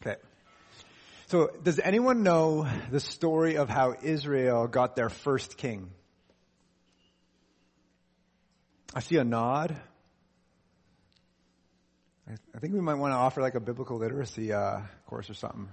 Okay. So does anyone know the story of how Israel got their first king? I see a nod. I think we might want to offer like a biblical literacy course or something.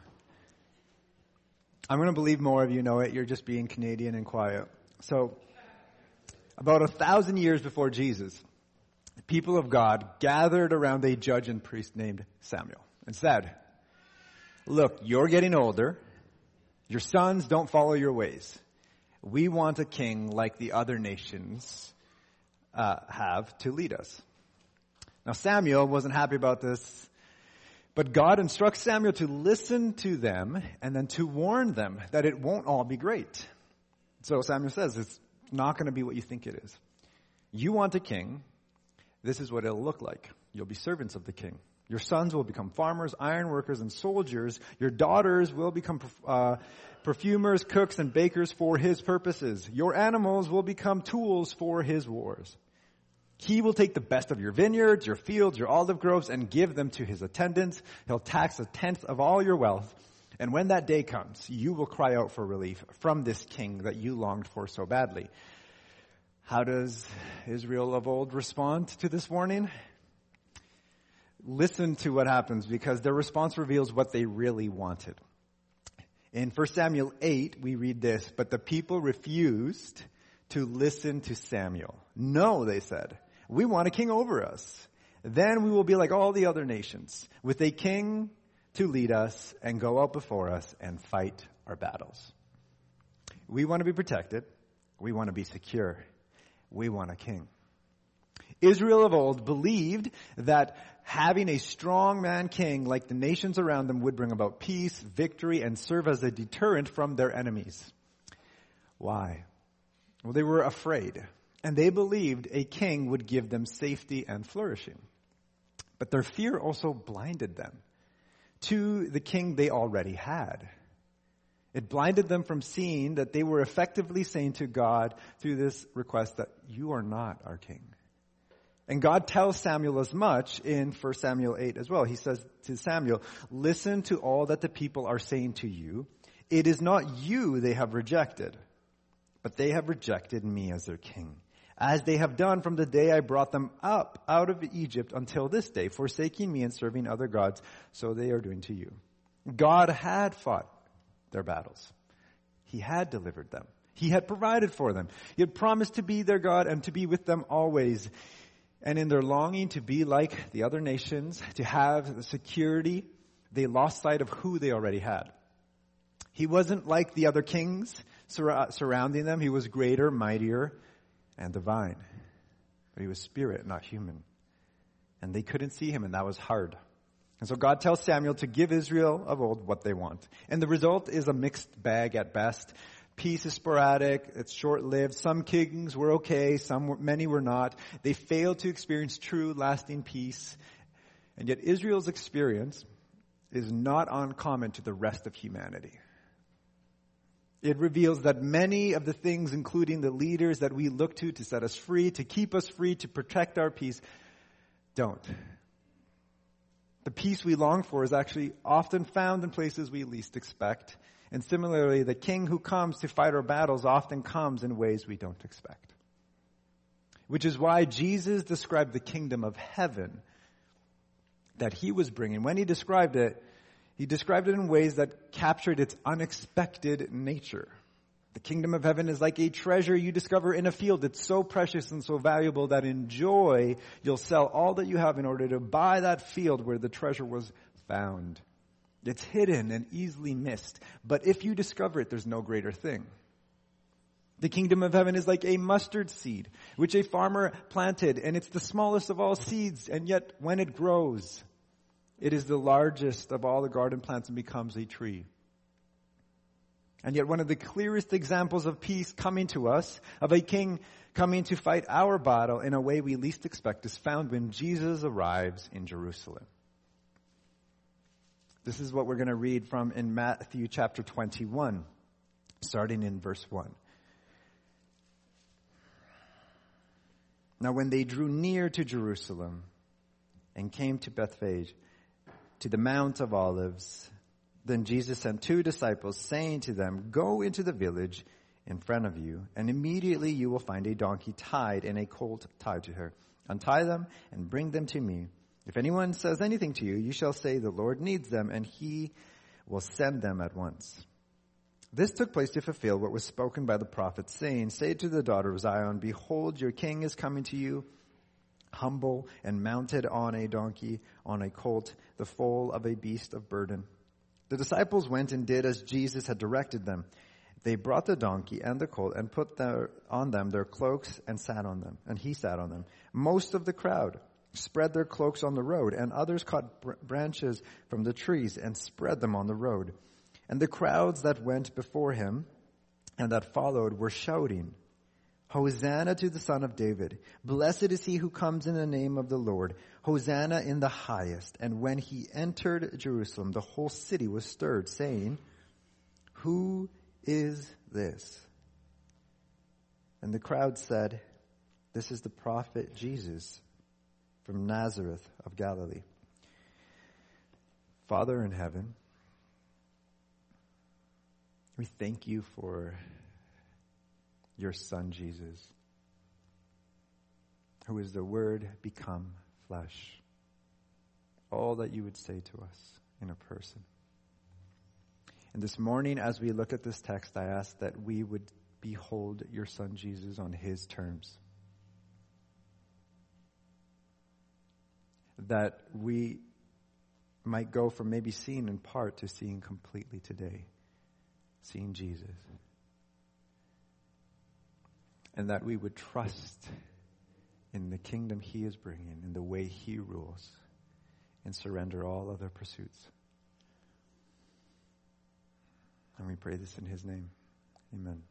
I'm going to believe more of you know it. You're just being Canadian and quiet. So about 1,000 years before Jesus, the people of God gathered around a judge and priest named Samuel and said, look, you're getting older. Your sons don't follow your ways. We want a king like the other nations have to lead us. Now Samuel wasn't happy about this, but God instructs Samuel to listen to them and then to warn them that it won't all be great. So Samuel says, it's not going to be what you think it is. You want a king. This is what it'll look like. You'll be servants of the king. Your sons will become farmers, iron workers, and soldiers. Your daughters will become perfumers, cooks, and bakers for his purposes. Your animals will become tools for his wars. He will take the best of your vineyards, your fields, your olive groves, and give them to his attendants. He'll tax 1/10 of all your wealth. And when that day comes, you will cry out for relief from this king that you longed for so badly. How does Israel of old respond to this warning? Listen to what happens, because their response reveals what they really wanted. In 1 Samuel 8, we read this, but the people refused to listen to Samuel. No, they said, we want a king over us. Then we will be like all the other nations, with a king to lead us and go out before us and fight our battles. We want to be protected. We want to be secure. We want a king. Israel of old believed that having a strong man king like the nations around them would bring about peace, victory, and serve as a deterrent from their enemies. Why? Well, they were afraid, and they believed a king would give them safety and flourishing. But their fear also blinded them to the king they already had. It blinded them from seeing that they were effectively saying to God through this request that you are not our king. And God tells Samuel as much in 1 Samuel 8 as well. He says to Samuel, listen to all that the people are saying to you. It is not you they have rejected, but they have rejected me as their king, as they have done from the day I brought them up out of Egypt until this day, forsaking me and serving other gods, so they are doing to you. God had fought their battles. He had delivered them. He had provided for them. He had promised to be their God and to be with them always. And in their longing to be like the other nations, to have the security, they lost sight of who they already had. He wasn't like the other kings surrounding them. He was greater, mightier, and divine. But he was spirit, not human. And they couldn't see him, and that was hard. And so God tells Samuel to give Israel of old what they want. And the result is a mixed bag at best. Peace is sporadic, it's short-lived. Some kings were okay, many were not. They failed to experience true, lasting peace. And yet Israel's experience is not uncommon to the rest of humanity. It reveals that many of the things, including the leaders that we look to set us free, to keep us free, to protect our peace, don't. The peace we long for is actually often found in places we least expect. And similarly, the king who comes to fight our battles often comes in ways we don't expect. Which is why Jesus described the kingdom of heaven that he was bringing. When he described it in ways that captured its unexpected nature. The kingdom of heaven is like a treasure you discover in a field. It's so precious and so valuable that in joy, you'll sell all that you have in order to buy that field where the treasure was found. It's hidden and easily missed. But if you discover it, there's no greater thing. The kingdom of heaven is like a mustard seed, which a farmer planted, and it's the smallest of all seeds, and yet when it grows, it is the largest of all the garden plants and becomes a tree. And yet one of the clearest examples of peace coming to us, of a king coming to fight our battle in a way we least expect, is found when Jesus arrives in Jerusalem. This is what we're going to read from in Matthew chapter 21, starting in verse 1. Now when they drew near to Jerusalem and came to Bethphage, to the Mount of Olives, Then Jesus sent 2 disciples, saying to them, "Go into the village in front of you, and immediately you will find a donkey tied and a colt tied to her. Untie them and bring them to me. If anyone says anything to you, you shall say, 'The Lord needs them,' and he will send them at once." This took place to fulfill what was spoken by the prophet, saying, "Say to the daughter of Zion, Behold, your king is coming to you, humble and mounted on a donkey, on a colt, the foal of a beast of burden." The disciples went and did as Jesus had directed them. They brought the donkey and the colt and put on them their cloaks and sat on them, and he sat on them. Most of the crowd spread their cloaks on the road, and others cut branches from the trees and spread them on the road. And the crowds that went before him and that followed were shouting, "Hosanna to the Son of David. Blessed is he who comes in the name of the Lord. Hosanna in the highest." And when he entered Jerusalem, the whole city was stirred, saying, "Who is this?" And the crowd said, "This is the prophet Jesus from Nazareth of Galilee." Father in heaven, we thank you for your Son, Jesus, who is the Word become flesh. All that you would say to us in a person. And this morning, as we look at this text, I ask that we would behold your Son, Jesus, on his terms. That we might go from maybe seeing in part to seeing completely today. Seeing Jesus. And that we would trust in the kingdom he is bringing, in the way he rules, and surrender all other pursuits. And we pray this in his name. Amen.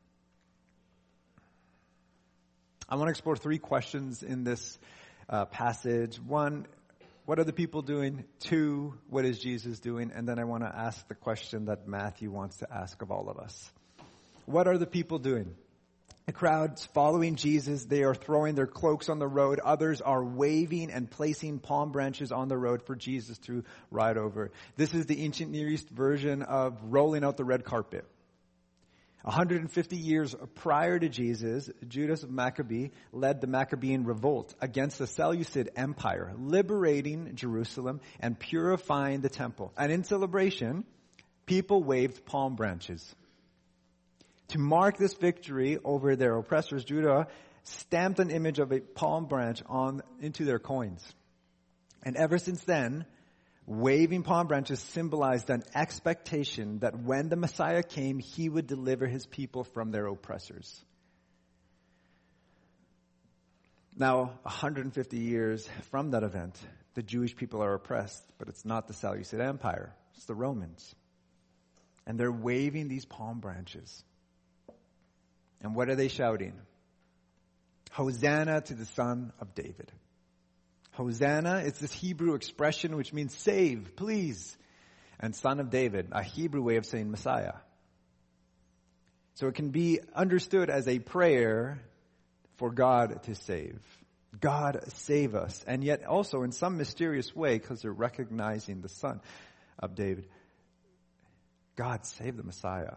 I want to explore 3 questions in this passage. 1, what are the people doing? 2, what is Jesus doing? And then I want to ask the question that Matthew wants to ask of all of us. What are the people doing? The crowd's following Jesus. They are throwing their cloaks on the road. Others are waving and placing palm branches on the road for Jesus to ride over. This is the ancient Near East version of rolling out the red carpet. 150 years prior to Jesus, Judas of Maccabee led the Maccabean revolt against the Seleucid Empire, liberating Jerusalem and purifying the temple. And in celebration, people waved palm branches. To mark this victory over their oppressors, Judah stamped an image of a palm branch into their coins. And ever since then, waving palm branches symbolized an expectation that when the Messiah came, he would deliver his people from their oppressors. Now, 150 years from that event, the Jewish people are oppressed, but it's not the Seleucid Empire, it's the Romans. And they're waving these palm branches. And what are they shouting? Hosanna to the Son of David. Hosanna is this Hebrew expression which means save, please. And Son of David, a Hebrew way of saying Messiah. So it can be understood as a prayer for God to save. God save us. And yet also in some mysterious way, because they're recognizing the Son of David, God save the Messiah.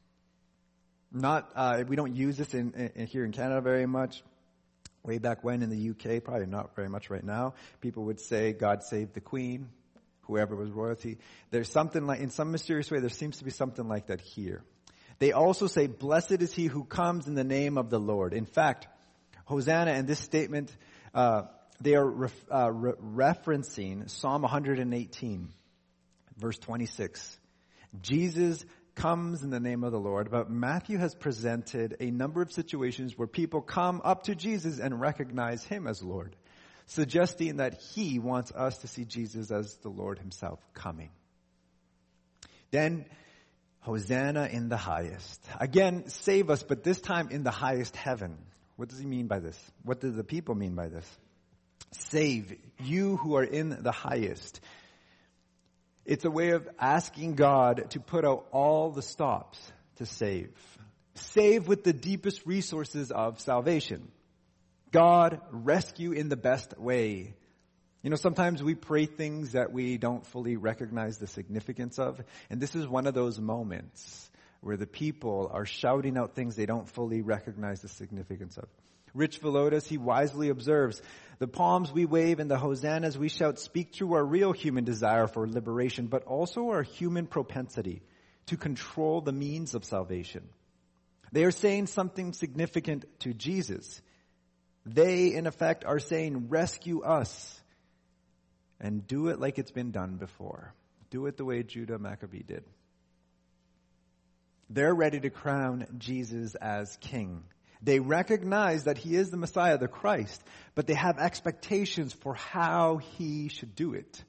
We don't use this here in Canada very much. Way back when in the UK, probably not very much right now, people would say, God save the Queen, whoever was royalty. There's something like, in some mysterious way, there seems to be something like that here. They also say, blessed is he who comes in the name of the Lord. In fact, Hosanna and this statement, they are referencing Psalm 118, verse 26. Jesus comes in the name of the Lord, but Matthew has presented a number of situations where people come up to Jesus and recognize him as Lord, suggesting that he wants us to see Jesus as the Lord himself coming. Then, Hosanna in the highest. Again, save us, but this time in the highest heaven. What does he mean by this? What do the people mean by this? Save you who are in the highest. It's a way of asking God to put out all the stops to save. Save with the deepest resources of salvation. God, rescue in the best way. You know, sometimes we pray things that we don't fully recognize the significance of. And this is one of those moments where the people are shouting out things they don't fully recognize the significance of. Rich Villodas, he wisely observes, the palms we wave and the hosannas we shout speak to our real human desire for liberation, but also our human propensity to control the means of salvation. They are saying something significant to Jesus. They, in effect, are saying, rescue us. And do it like it's been done before. Do it the way Judah Maccabee did. They're ready to crown Jesus as king. They recognize that he is the Messiah, the Christ, but they have expectations for how he should do it.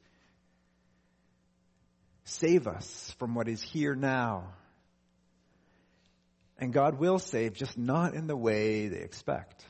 Save us from what is here now. And God will save, just not in the way they expect.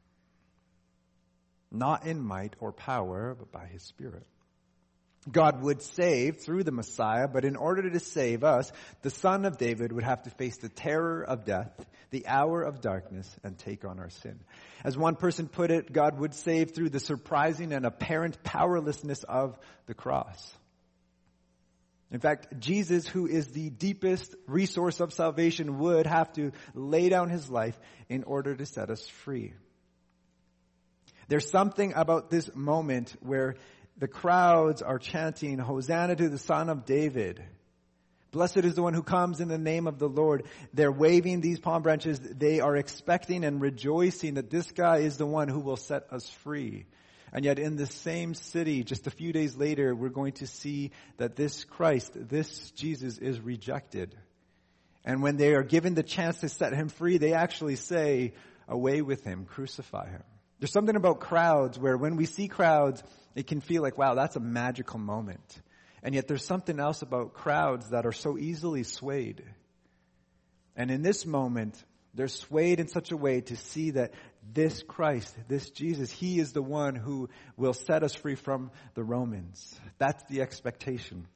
Not in might or power, but by his Spirit. God would save through the Messiah, but in order to save us, the Son of David would have to face the terror of death, the hour of darkness, and take on our sin. As one person put it, God would save through the surprising and apparent powerlessness of the cross. In fact, Jesus, who is the deepest resource of salvation, would have to lay down his life in order to set us free. There's something about this moment where the crowds are chanting, Hosanna to the Son of David. Blessed is the one who comes in the name of the Lord. They're waving these palm branches. They are expecting and rejoicing that this guy is the one who will set us free. And yet in the same city, just a few days later, we're going to see that this Christ, this Jesus, is rejected. And when they are given the chance to set him free, they actually say, away with him, crucify him. There's something about crowds where when we see crowds, it can feel like, wow, that's a magical moment. And yet there's something else about crowds that are so easily swayed. And in this moment, they're swayed in such a way to see that this Christ, this Jesus, he is the one who will set us free from the Romans. That's the expectation.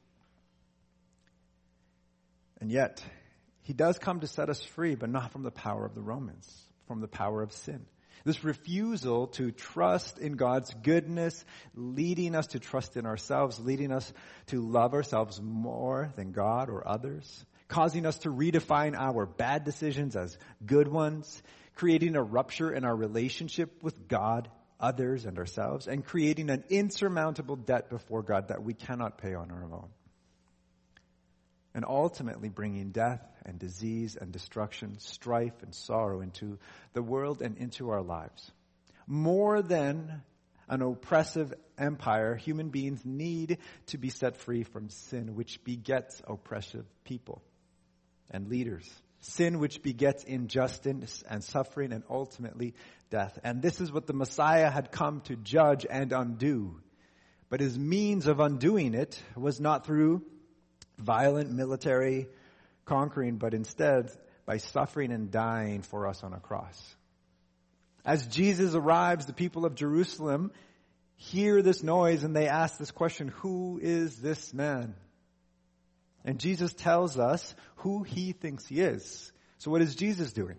And yet, he does come to set us free, but not from the power of the Romans, from the power of sin. This refusal to trust in God's goodness, leading us to trust in ourselves, leading us to love ourselves more than God or others, causing us to redefine our bad decisions as good ones, creating a rupture in our relationship with God, others, and ourselves, and creating an insurmountable debt before God that we cannot pay on our own. And ultimately bringing death and disease and destruction, strife and sorrow into the world and into our lives. More than an oppressive empire, human beings need to be set free from sin, which begets oppressive people and leaders. Sin which begets injustice and suffering and ultimately death. And this is what the Messiah had come to judge and undo. But his means of undoing it was not through violent military conquering, but instead by suffering and dying for us on a cross. As Jesus arrives, the people of Jerusalem hear this noise and they ask this question, who is this man? And Jesus tells us who he thinks he is. So what is Jesus doing?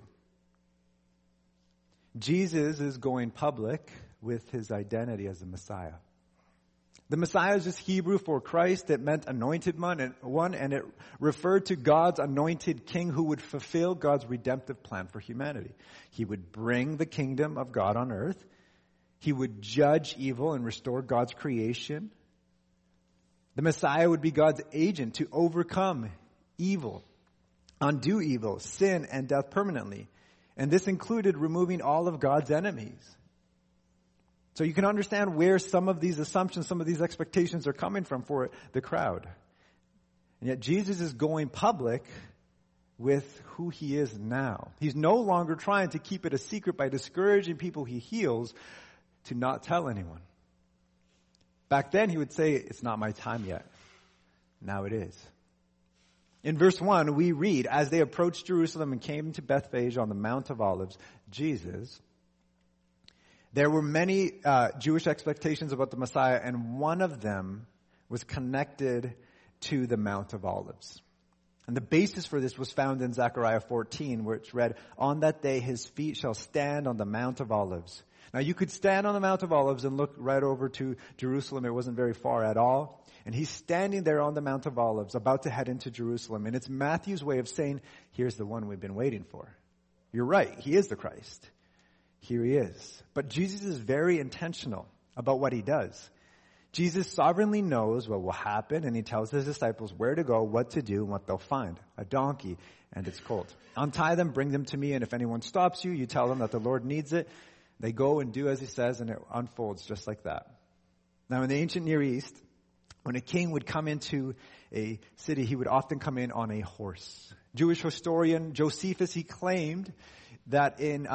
Jesus is going public with his identity as the Messiah. The Messiah is just Hebrew for Christ. It meant anointed one, and it referred to God's anointed king who would fulfill God's redemptive plan for humanity. He would bring the kingdom of God on earth. He would judge evil and restore God's creation. The Messiah would be God's agent to overcome evil, undo evil, sin, and death permanently. And this included removing all of God's enemies. So you can understand where some of these assumptions, some of these expectations are coming from for the crowd. And yet Jesus is going public with who he is now. He's no longer trying to keep it a secret by discouraging people he heals to not tell anyone. Back then he would say, it's not my time yet. Now it is. In verse 1, we read, as they approached Jerusalem and came to Bethphage on the Mount of Olives, Jesus... There were many Jewish expectations about the Messiah, and one of them was connected to the Mount of Olives. And the basis for this was found in Zechariah 14, which read, on that day his feet shall stand on the Mount of Olives, Now you could stand on the Mount of Olives and look right over to Jerusalem. It wasn't very far at all. And he's standing there on the Mount of Olives, about to head into Jerusalem. And it's Matthew's way of saying, here's the one we've been waiting for. You're right, he is the Christ. Here he is. But Jesus is very intentional about what he does. Jesus sovereignly knows what will happen, and he tells his disciples where to go, what to do, and what they'll find. A donkey and its colt. Untie them, bring them to me, and if anyone stops you, you tell them that the Lord needs it. They go and do as he says, and it unfolds just like that. Now in the ancient Near East, when a king would come into a city, he would often come in on a horse. Jewish historian Josephus, he claimed that in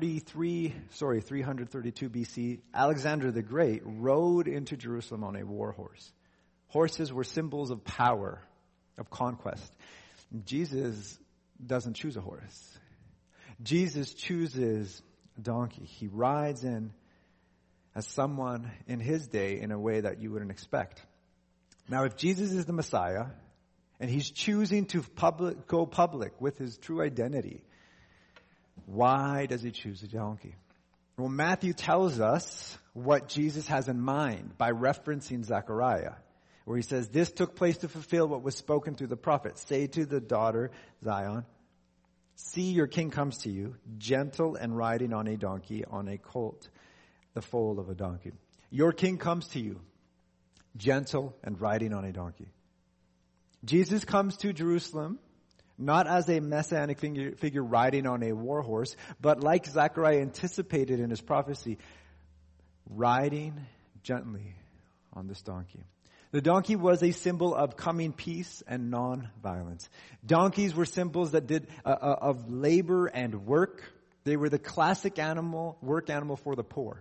332 BC, Alexander the Great rode into Jerusalem on a war horse. Horses were symbols of power, of conquest. Jesus doesn't choose a horse. Jesus chooses a donkey. He rides in as someone in his day in a way that you wouldn't expect. Now, if Jesus is the Messiah, and he's choosing to go public with his true identity, why does he choose a donkey? Well, Matthew tells us what Jesus has in mind by referencing Zechariah, where he says, this took place to fulfill what was spoken through the prophet. Say to the daughter Zion, see, your king comes to you, gentle and riding on a donkey, on a colt, the foal of a donkey. Your king comes to you, gentle and riding on a donkey. Jesus comes to Jerusalem not as a messianic figure riding on a war horse, but like Zechariah anticipated in his prophecy, riding gently on this donkey. The donkey was a symbol of coming peace and non-violence. Donkeys were symbols that did of labor and work. They were the classic work animal for the poor.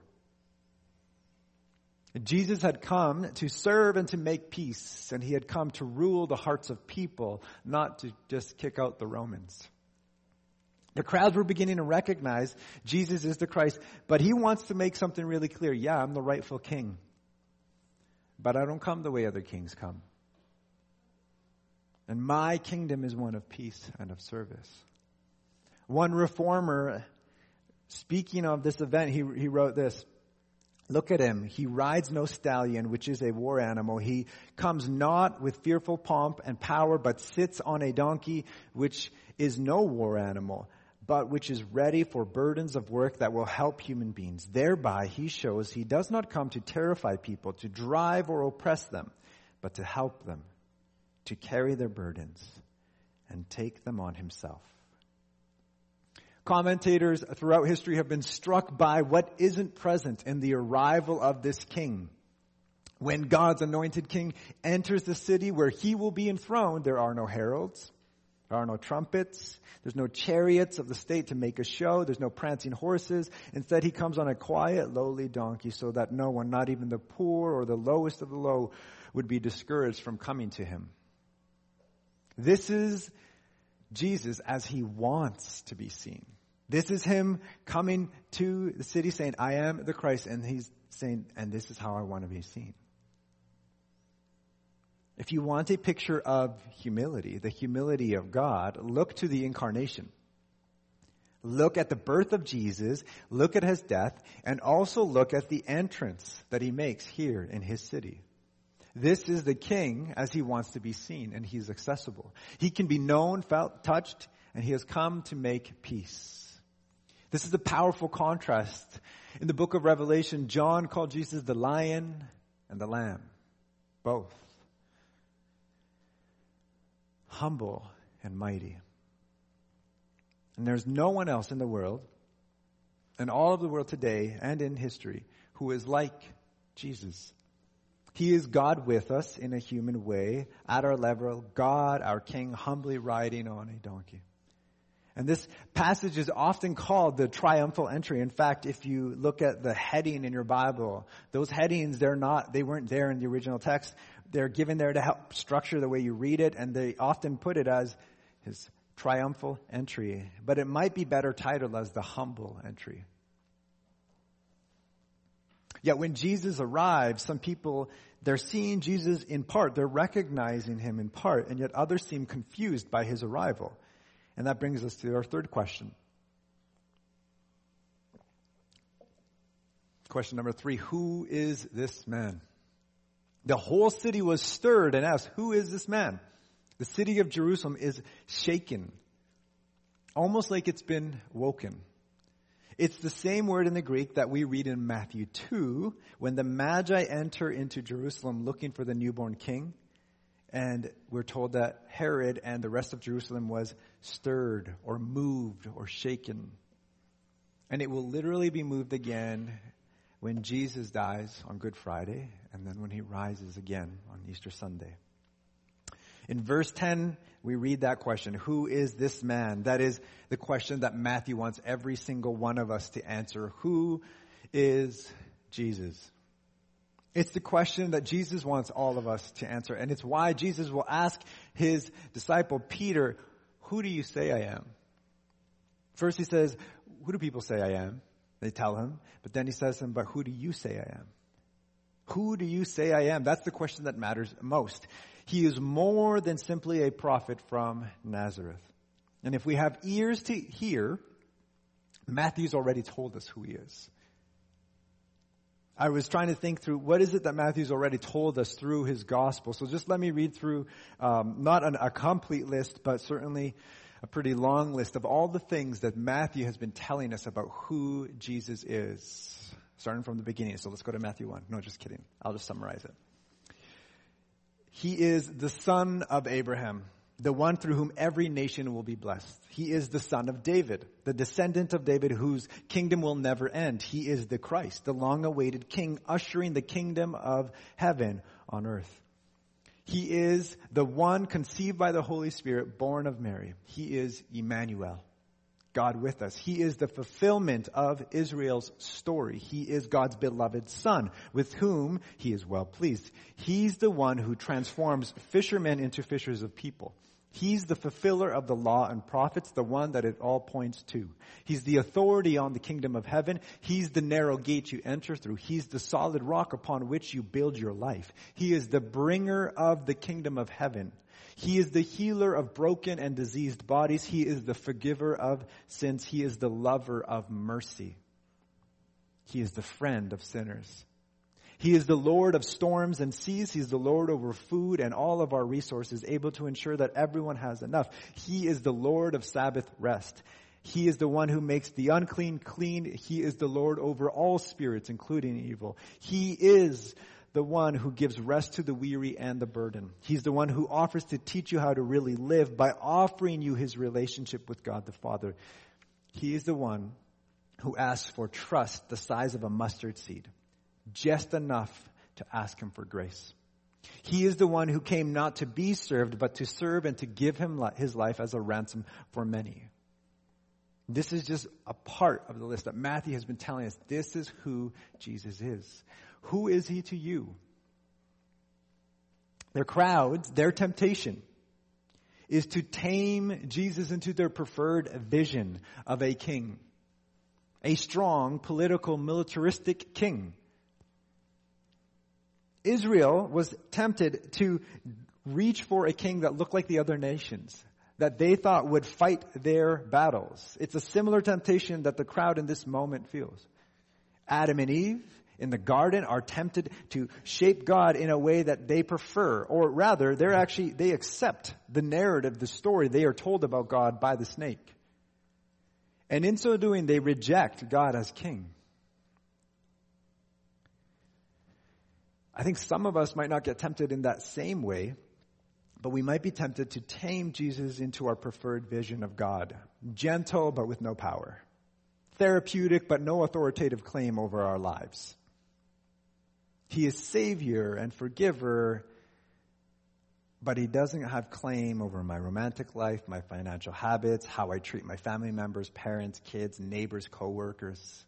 Jesus had come to serve and to make peace, and he had come to rule the hearts of people, not to just kick out the Romans. The crowds were beginning to recognize Jesus is the Christ, but he wants to make something really clear. Yeah, I'm the rightful king, but I don't come the way other kings come. And my kingdom is one of peace and of service. One reformer, speaking of this event, he wrote this. Look at him. He rides no stallion, which is a war animal. He comes not with fearful pomp and power, but sits on a donkey, which is no war animal, but which is ready for burdens of work that will help human beings. Thereby he shows he does not come to terrify people, to drive or oppress them, but to help them, to carry their burdens and take them on himself. Commentators throughout history have been struck by what isn't present in the arrival of this king. When God's anointed king enters the city where he will be enthroned, there are no heralds, there are no trumpets, there's no chariots of the state to make a show, there's no prancing horses. Instead, he comes on a quiet, lowly donkey so that no one, not even the poor or the lowest of the low, would be discouraged from coming to him. This is Jesus as he wants to be seen. This is him coming to the city saying, I am the Christ, and he's saying, and this is how I want to be seen. If you want a picture of humility, the humility of God, look to the incarnation. Look at the birth of Jesus, look at his death, and also look at the entrance that he makes here in his city. This is the king as he wants to be seen, and he's accessible. He can be known, felt, touched, and he has come to make peace. This is a powerful contrast. In the book of Revelation, John called Jesus the lion and the lamb, both. Humble and mighty. And there's no one else in the world, in all of the world today and in history, who is like Jesus. He is God with us in a human way, at our level, God, our King, humbly riding on a donkey. And this passage is often called the triumphal entry. In fact, if you look at the heading in your Bible, those headings, they weren't there in the original text. They're given there to help structure the way you read it, and they often put it as his triumphal entry. But it might be better titled as the humble entry. Yet when Jesus arrives, some people, they're seeing Jesus in part. They're recognizing him in part, and yet others seem confused by his arrival. And that brings us to our third question. Question number 3, who is this man? The whole city was stirred and asked, who is this man? The city of Jerusalem is shaken, almost like it's been woken. It's the same word in the Greek that we read in Matthew 2, when the Magi enter into Jerusalem looking for the newborn king. And we're told that Herod and the rest of Jerusalem was stirred or moved or shaken. And it will literally be moved again when Jesus dies on Good Friday, and then when he rises again on Easter Sunday. In verse 10, we read that question, who is this man? That is the question that Matthew wants every single one of us to answer. Who is Jesus? It's the question that Jesus wants all of us to answer. And it's why Jesus will ask his disciple Peter, who do you say I am? First he says, who do people say I am? They tell him. But then he says to them, but who do you say I am? Who do you say I am? That's the question that matters most. He is more than simply a prophet from Nazareth. And if we have ears to hear, Matthew's already told us who he is. I was trying to think through what is it that Matthew's already told us through his gospel. So just let me read through, not a complete list, but certainly a pretty long list of all the things that Matthew has been telling us about who Jesus is, starting from the beginning. So let's go to Matthew 1. No, just kidding. I'll just summarize it. He is the son of Abraham, the one through whom every nation will be blessed. He is the son of David, the descendant of David whose kingdom will never end. He is the Christ, the long-awaited king, ushering the kingdom of heaven on earth. He is the one conceived by the Holy Spirit, born of Mary. He is Emmanuel, God with us. He is the fulfillment of Israel's story. He is God's beloved Son, with whom he is well pleased. He's the one who transforms fishermen into fishers of people. He's the fulfiller of the law and prophets, the one that it all points to. He's the authority on the kingdom of heaven. He's the narrow gate you enter through. He's the solid rock upon which you build your life. He is the bringer of the kingdom of heaven. He is the healer of broken and diseased bodies. He is the forgiver of sins. He is the lover of mercy. He is the friend of sinners. He is the Lord of storms and seas. He's the Lord over food and all of our resources, able to ensure that everyone has enough. He is the Lord of Sabbath rest. He is the one who makes the unclean clean. He is the Lord over all spirits, including evil. He is the one who gives rest to the weary and the burden. He's the one who offers to teach you how to really live by offering you his relationship with God the Father. He is the one who asks for trust the size of a mustard seed, just enough to ask him for grace. He is the one who came not to be served, but to serve and to give him his life as a ransom for many. This is just a part of the list that Matthew has been telling us. This is who Jesus is. Who is he to you? Their crowds, their temptation is to tame Jesus into their preferred vision of a king. A strong, political, militaristic king. Israel was tempted to reach for a king that looked like the other nations, that they thought would fight their battles. It's a similar temptation that the crowd in this moment feels. Adam and Eve in the garden are tempted to shape God in a way that they prefer, or rather, they accept the narrative, the story they are told about God by the snake. And in so doing, they reject God as king. I think some of us might not get tempted in that same way, but we might be tempted to tame Jesus into our preferred vision of God. Gentle, but with no power. Therapeutic, but no authoritative claim over our lives. He is Savior and forgiver, but he doesn't have claim over my romantic life, my financial habits, how I treat my family members, parents, kids, neighbors, co-workers.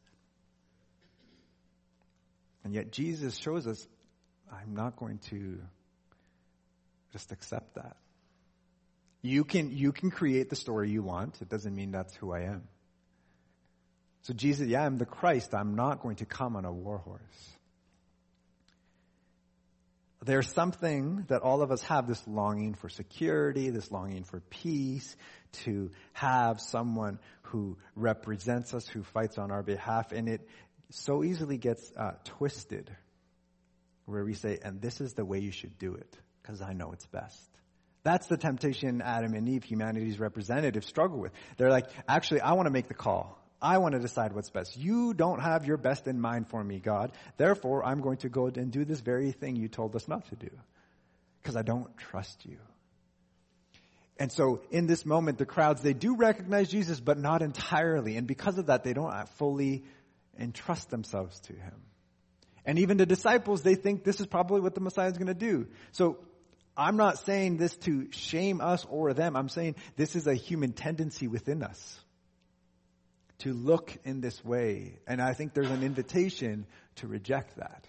And yet Jesus shows us, I'm not going to just accept that. You can create the story you want. It doesn't mean that's who I am. So Jesus, yeah, I'm the Christ. I'm not going to come on a war horse. There's something that all of us have, this longing for security, this longing for peace, to have someone who represents us, who fights on our behalf. And so easily gets twisted, where we say, and this is the way you should do it, because I know it's best. That's the temptation Adam and Eve, humanity's representatives, struggle with. They're like, actually, I want to make the call. I want to decide what's best. You don't have your best in mind for me, God. Therefore, I'm going to go and do this very thing you told us not to do, because I don't trust you. And so in this moment, the crowds, they do recognize Jesus, but not entirely. And because of that, they don't fully entrust themselves to him. And even the disciples, they think this is probably what the Messiah is going to do. So I'm not saying this to shame us or them. I'm saying this is a human tendency within us to look in this way. And I think there's an invitation to reject that.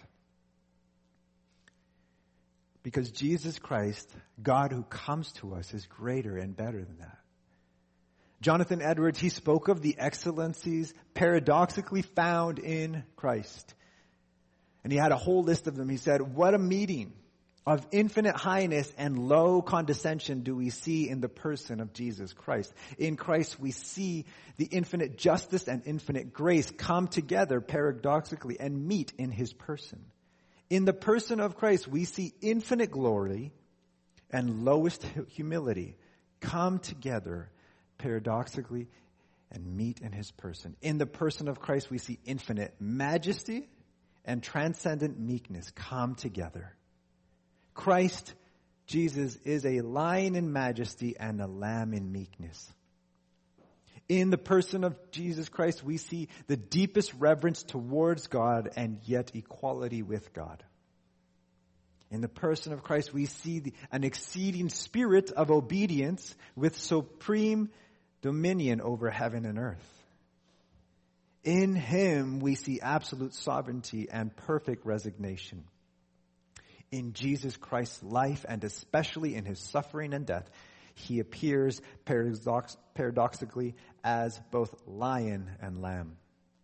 Because Jesus Christ, God who comes to us, is greater and better than that. Jonathan Edwards, he spoke of the excellencies paradoxically found in Christ. And he had a whole list of them. He said, what a meeting of infinite highness and low condescension do we see in the person of Jesus Christ. In Christ we see the infinite justice and infinite grace come together paradoxically and meet in his person. In the person of Christ we see infinite glory and lowest humility come together paradoxically and meet in his person. In the person of Christ we see infinite majesty and transcendent meekness come together. Christ, Jesus, is a lion in majesty and a lamb in meekness. In the person of Jesus Christ, we see the deepest reverence towards God and yet equality with God. In the person of Christ, we see an exceeding spirit of obedience with supreme dominion over heaven and earth. In him, we see absolute sovereignty and perfect resignation. In Jesus Christ's life, and especially in his suffering and death, he appears paradoxically as both lion and lamb.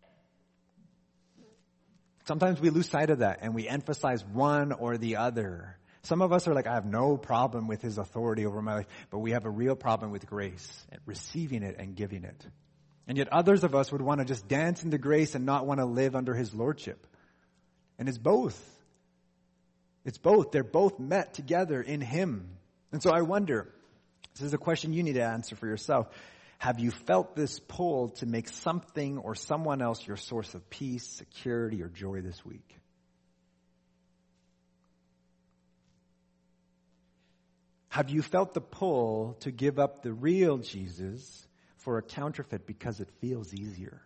Sometimes we lose sight of that and we emphasize one or the other. Some of us are like, I have no problem with his authority over my life, but we have a real problem with grace, and receiving it and giving it. And yet others of us would want to just dance into grace and not want to live under his lordship. And it's both. It's both. They're both met together in him. And so I wonder, this is a question you need to answer for yourself. Have you felt this pull to make something or someone else your source of peace, security, or joy this week? Have you felt the pull to give up the real Jesus for a counterfeit because it feels easier?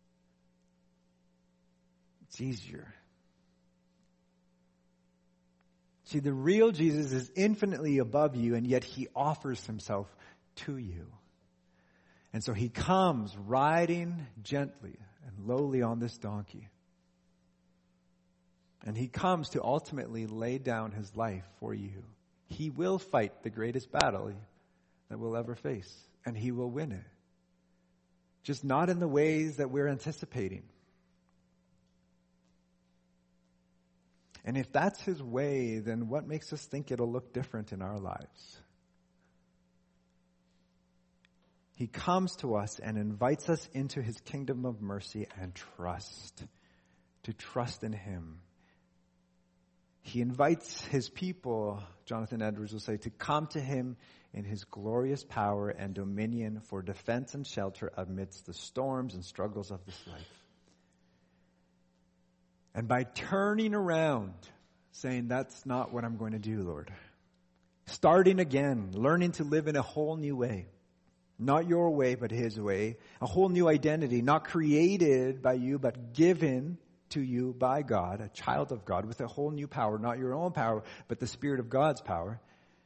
It's easier. See, the real Jesus is infinitely above you, and yet he offers himself to you. And so he comes riding gently and lowly on this donkey. And he comes to ultimately lay down his life for you. He will fight the greatest battle that we'll ever face, and he will win it. Just not in the ways that we're anticipating. And if that's his way, then what makes us think it'll look different in our lives? He comes to us and invites us into his kingdom of mercy and trust, to trust in him. He invites his people, Jonathan Edwards will say, to come to him in his glorious power and dominion for defense and shelter amidst the storms and struggles of this life. And by turning around, saying, that's not what I'm going to do, Lord. Starting again, learning to live in a whole new way. Not your way, but his way. A whole new identity, not created by you, but given to you by God, a child of God with a whole new power, not your own power, but the Spirit of God's power.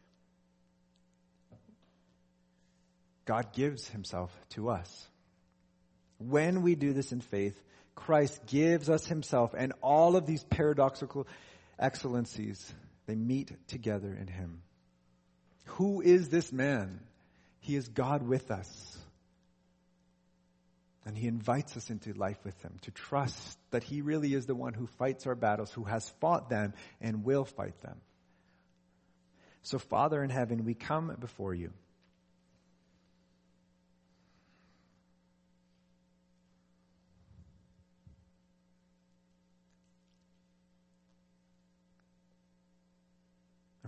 God gives himself to us. When we do this in faith, Christ gives us himself, and all of these paradoxical excellencies, they meet together in him. Who is this man? He is God with us. And he invites us into life with him, to trust that he really is the one who fights our battles, who has fought them and will fight them. So, Father in heaven, we come before you.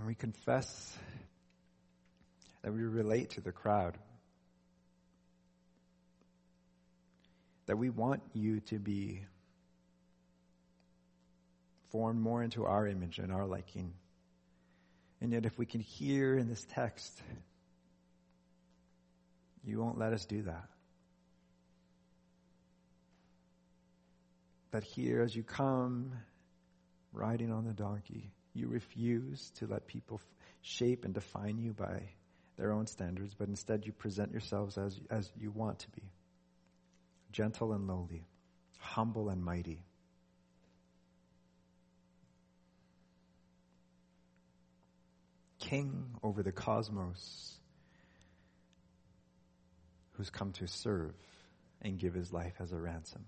And we confess that we relate to the crowd. That we want you to be formed more into our image and our liking. And yet if we can hear in this text, you won't let us do that. That here as you come riding on the donkey, you refuse to let people shape and define you by their own standards, but instead you present yourselves as you want to be. Gentle and lowly, humble and mighty. King over the cosmos, who's come to serve and give his life as a ransom.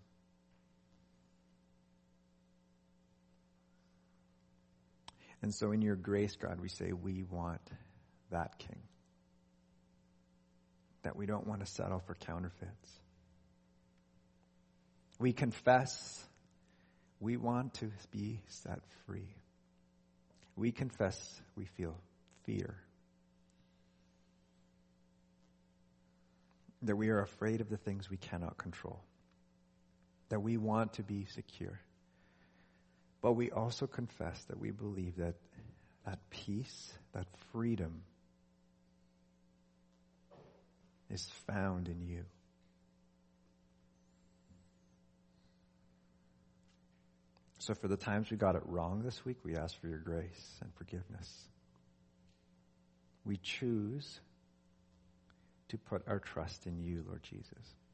And so in your grace, God, we say we want that King. That we don't want to settle for counterfeits. We confess we want to be set free. We confess we feel fear. That we are afraid of the things we cannot control. That we want to be secure. But we also confess that we believe that that peace, that freedom is found in you. So for the times we got it wrong this week, we ask for your grace and forgiveness. We choose to put our trust in you, Lord Jesus.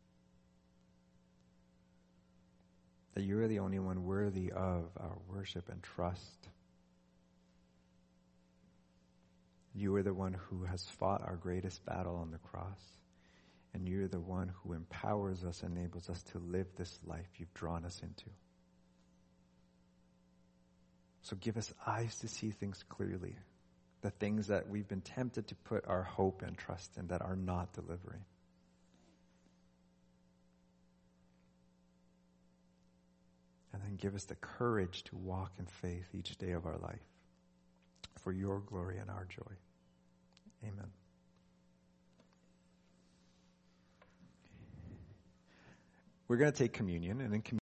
That you are the only one worthy of our worship and trust. You are the one who has fought our greatest battle on the cross. And you are the one who empowers us, enables us to live this life you've drawn us into. So give us eyes to see things clearly. The things that we've been tempted to put our hope and trust in that are not delivering. And then give us the courage to walk in faith each day of our life for your glory and our joy. Amen. We're going to take communion, and in communion,